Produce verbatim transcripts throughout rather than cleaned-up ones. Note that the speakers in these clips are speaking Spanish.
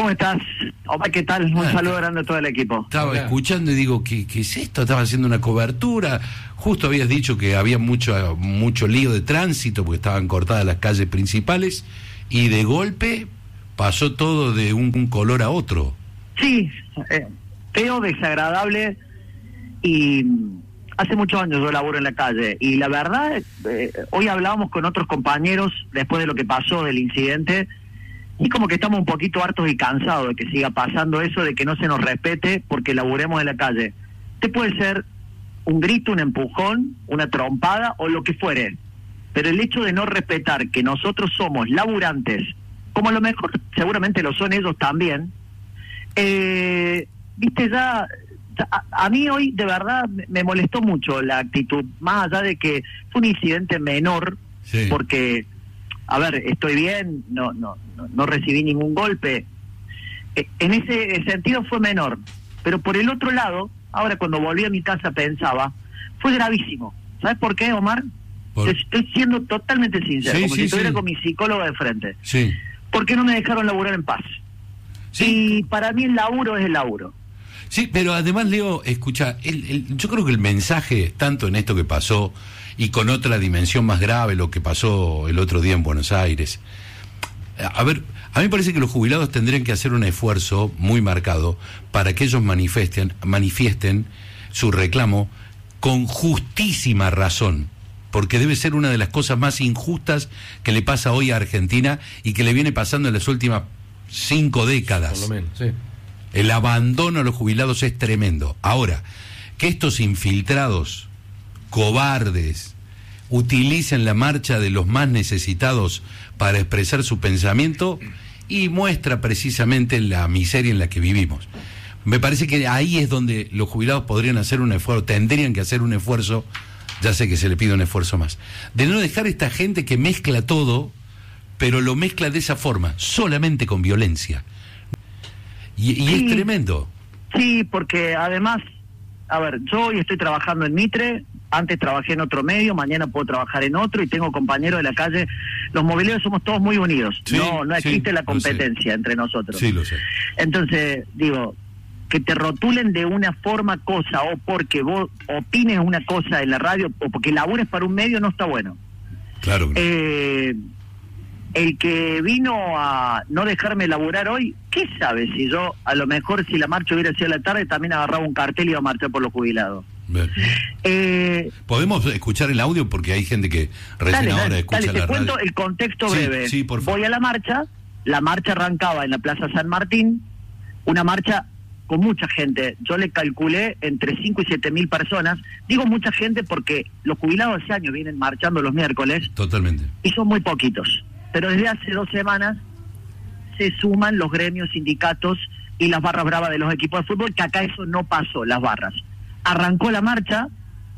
¿Cómo estás? Omar, ¿qué tal? Un Ah, saludo grande a todo el equipo. Estaba Hola. escuchando y digo, ¿qué, ¿qué es esto? Estaba haciendo una cobertura. Justo habías dicho que había mucho, mucho lío de tránsito porque estaban cortadas las calles principales y de golpe pasó todo de un, un color a otro. Sí, eh, feo, desagradable, y hace muchos años yo laburo en la calle y la verdad, eh, hoy hablábamos con otros compañeros después de lo que pasó del incidente y como que estamos un poquito hartos y cansados de que siga pasando eso, de que no se nos respete porque laburemos en la calle. Este puede ser un grito, un empujón, una trompada o lo que fuere, pero el hecho de no respetar que nosotros somos laburantes, como a lo mejor seguramente lo son ellos también, eh, viste ya, ya a, a mí hoy de verdad me, me molestó mucho la actitud, más allá de que fue un incidente menor, Sí. porque, a ver, estoy bien, no, no, no, no recibí ningún golpe, eh, en ese sentido fue menor, pero por el otro lado, ahora cuando volví a mi casa pensaba, fue gravísimo. ¿Sabes por qué, Omar? Por... Estoy siendo totalmente sincero, Sí, como sí, si estuviera sí. con mi psicólogo de frente. Sí. ¿Por qué no me dejaron laburar en paz? Sí. Y para mí el laburo es el laburo. Sí, pero además, Leo, escucha, el, el, yo creo que el mensaje, tanto en esto que pasó y con otra dimensión más grave, lo que pasó el otro día en Buenos Aires. A ver, a mí me parece que los jubilados tendrían que hacer un esfuerzo muy marcado para que ellos manifiesten, manifiesten su reclamo con justísima razón, porque debe ser una de las cosas más injustas que le pasa hoy a Argentina y que le viene pasando en las últimas cinco décadas. Por lo menos, sí. El abandono a los jubilados es tremendo. Ahora, que estos infiltrados, cobardes, utilicen la marcha de los más necesitados para expresar su pensamiento, y muestra precisamente la miseria en la que vivimos. Me parece que ahí es donde los jubilados podrían hacer un esfuerzo, tendrían que hacer un esfuerzo, ya sé que se le pide un esfuerzo más, de no dejar esta gente que mezcla todo, pero lo mezcla de esa forma, solamente con violencia. Y, y Sí. es tremendo. Sí, porque además, a ver, yo hoy estoy trabajando en Mitre, antes trabajé en otro medio, mañana puedo trabajar en otro y tengo compañeros de la calle. Los mobileros somos todos muy unidos, Sí, no no sí, existe la lo competencia entre nosotros. Sí, lo sé. Entonces, digo, que te rotulen de una forma cosa o porque vos opines una cosa en la radio o porque labures para un medio no está bueno. Claro. que no. Eh, el que vino a no dejarme laburar hoy, ¿qué sabe si yo, a lo mejor si la marcha hubiera sido a la tarde, también agarraba un cartel y iba a marchar por los jubilados? Bien. Eh, ¿Podemos escuchar el audio? Porque hay gente que recién dale, ahora dale, escucha dale, te la cuento radio. el contexto Sí, breve. sí, por favor. Voy a la marcha, la marcha arrancaba en la Plaza San Martín, una marcha con mucha gente. Yo le calculé entre cinco y siete mil personas. Digo mucha gente porque los jubilados hace años vienen marchando los miércoles Totalmente. y son muy poquitos. Pero desde hace dos semanas se suman los gremios, sindicatos y las barras bravas de los equipos de fútbol, que acá eso no pasó, las barras. Arrancó la marcha,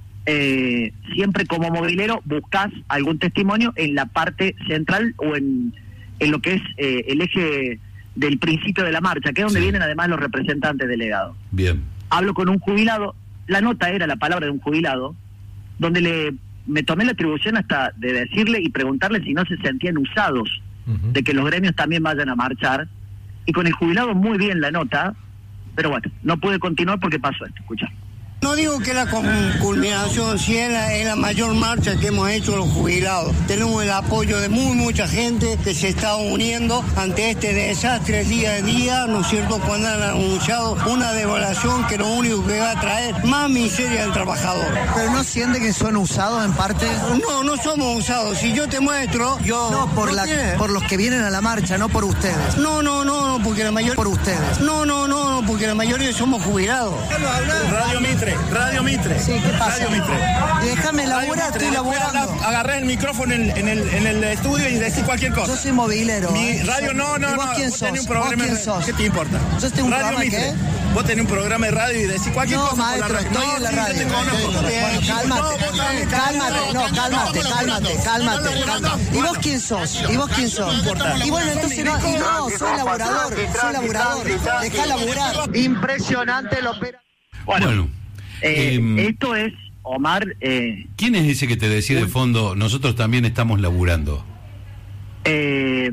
eh, siempre como movilero buscás algún testimonio en la parte central o en, en lo que es eh, el eje del principio de la marcha, que es donde Sí. vienen además los representantes delegados. Bien. Hablo con un jubilado, la nota era la palabra de un jubilado, donde le me tomé la atribución hasta de decirle y preguntarle si no se sentían usados, Uh-huh. de que los gremios también vayan a marchar, y con el jubilado muy bien la nota, pero bueno, no pude continuar porque pasó esto, escucha. No digo que la culminación, si es la, es la mayor marcha que hemos hecho los jubilados. Tenemos el apoyo de muy mucha gente que se está uniendo ante este desastre día a día, ¿no es cierto?, cuando han anunciado una devaluación que lo único que va a traer más miseria al trabajador. ¿Pero no siente que son usados en parte? No, no somos usados. Si yo te muestro, yo... No, por, la, tiene- por los que vienen a la marcha, no por ustedes. No, no, no, no, porque la mayoría... Por ustedes. No, no, no, no, porque la mayoría somos jubilados. Radio Mitre, Radio Mitre. Sí, ¿qué pasa? Radio Mitre. Déjame laburar, estoy laburando. Agarré el micrófono en el, en el, en el estudio y decís cualquier cosa. Yo soy movilero. Mi ¿eh? radio no, no, ¿Y vos no. quién Vos sos? tenés un ¿Vos programa quién de- sos? ¿Qué te importa? Yo tengo un Radio programa, Mitre. ¿qué? Vos tenés un programa de radio y decís cualquier No, cosa por la maestro, radio. estoy No, en la sí, yo radio. te conozco. Bueno, No, cálmate, vos también, cálmate, no, cálmate, cálmate, cálmate, cálmate. ¿Y vos quién sos? ¿Y vos quién sos? Y bueno, entonces no, y no, soy laburador, soy laburador, dejá laburar. Impresionante lo opera. Bueno, Bueno, eh, em, esto es, Omar, eh, ¿quién es ese que te decía de fondo, nosotros también estamos laburando? eh,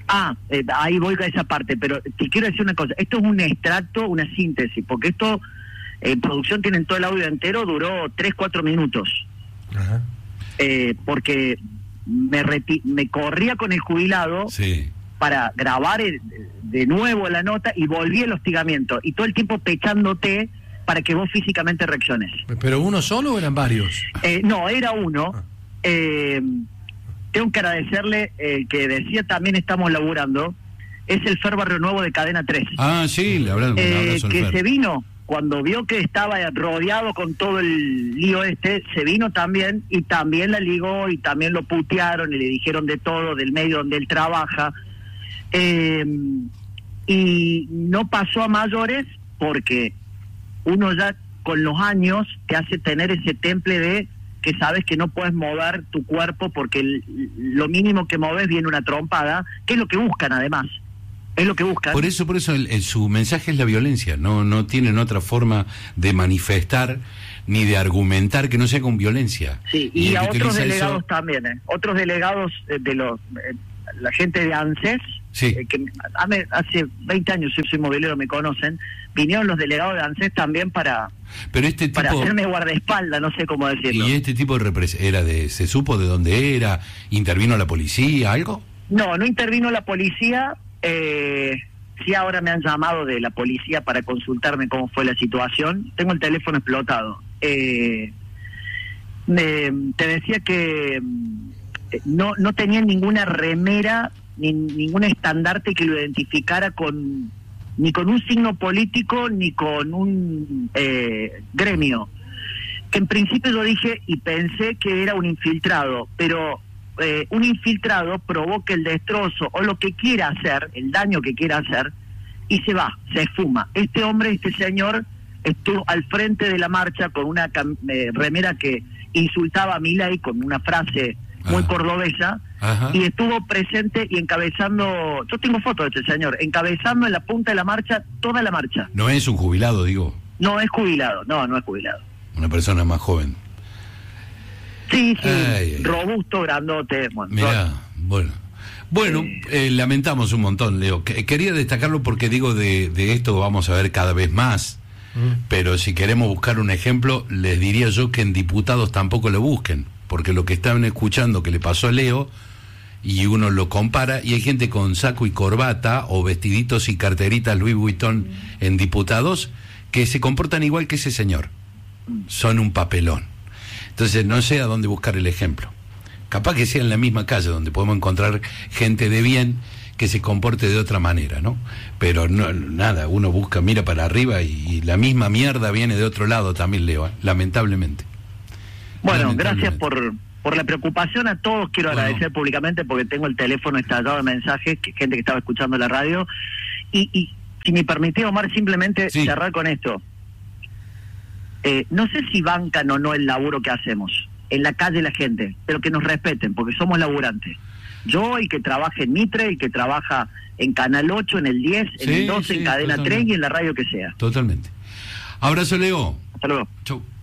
Ah, eh, ahí voy a esa parte, pero te quiero decir una cosa, esto es un extracto, una síntesis, porque esto en producción tienen todo el audio entero, duró tres, cuatro minutos. Ajá. Eh, porque me, reti me corría con el jubilado sí. para grabar el, de nuevo la nota y volví el hostigamiento, y todo el tiempo pechándote para que vos físicamente reacciones. ¿Pero uno solo o eran varios? Eh, no, era uno. Eh, tengo que agradecerle, eh, que decía también estamos laburando, es el Fer Barrio Nuevo de Cadena tres. Ah, sí, le hablamos. Eh, que se vino, cuando vio que estaba rodeado con todo el lío este, se vino también, y también la ligó, y también lo putearon, y le dijeron de todo, del medio donde él trabaja. Eh, y no pasó a mayores, porque uno ya con los años te hace tener ese temple de que sabes que no puedes mover tu cuerpo porque el, lo mínimo que moves viene una trompada, que es lo que buscan además, es lo que buscan. Por eso, por eso el, el, su mensaje es la violencia, no no tienen otra forma de manifestar ni de argumentar que no sea con violencia. Sí, y, y a otros delegados eso... también, ¿eh? Otros delegados eh, de los, eh, la gente de ANSES, sí. eh, que hace veinte años yo soy movilero, me conocen, vinieron los delegados de ANSES también para... Pero este tipo... para hacerme guardaespaldas, no sé cómo decirlo. ¿Y este tipo de repres... era de, se supo de dónde era? ¿Intervino la policía, algo? No, no intervino la policía. Eh, sí, ahora me han llamado de la policía para consultarme cómo fue la situación. Tengo el teléfono explotado. Eh, me, te decía que eh, no, no tenía ninguna remera, ni ningún estandarte que lo identificara con... ni con un signo político, ni con un eh, gremio. Que en principio yo dije y pensé que era un infiltrado, pero eh, un infiltrado provoca el destrozo o lo que quiera hacer, el daño que quiera hacer, y se va, se esfuma. Este hombre, este señor, estuvo al frente de la marcha con una eh, remera que insultaba a Milei con una frase muy ah. cordobesa. Ajá. Y estuvo presente y encabezando, yo tengo fotos de este señor, encabezando en la punta de la marcha, toda la marcha. No es un jubilado, digo. No es jubilado, no, no es jubilado. Una persona más joven. Sí, sí, ay, ay, robusto, grandote. Bueno, mirá, bueno. Bueno, eh, eh, lamentamos un montón, Leo. Quería destacarlo porque digo, de, de esto vamos a ver cada vez más. Mm. Pero si queremos buscar un ejemplo, les diría yo que en diputados tampoco lo busquen. Porque lo que estaban escuchando que le pasó a Leo, y uno lo compara, y hay gente con saco y corbata o vestiditos y carteritas Louis Vuitton en diputados que se comportan igual que ese señor. Son un papelón. Entonces no sé a dónde buscar el ejemplo. Capaz que sea en la misma calle donde podemos encontrar gente de bien que se comporte de otra manera, ¿no? Pero no, nada, uno busca, mira para arriba y, y la misma mierda viene de otro lado también, Leo, ¿eh? Lamentablemente. Bueno, gracias por, por la preocupación a todos. Quiero bueno. agradecer públicamente porque tengo el teléfono estallado de mensajes, que gente que estaba escuchando la radio. Y, y si me permitís, Omar, simplemente sí. cerrar con esto. Eh, no sé si bancan o no el laburo que hacemos en la calle la gente, pero que nos respeten, porque somos laburantes. Yo, el que trabaja en Mitre, el que trabaja en Canal ocho, en el diez, en sí, el doce, sí, en Cadena totalmente. tres y en la radio que sea. Totalmente. Abrazo, Leo. Hasta luego. Chau.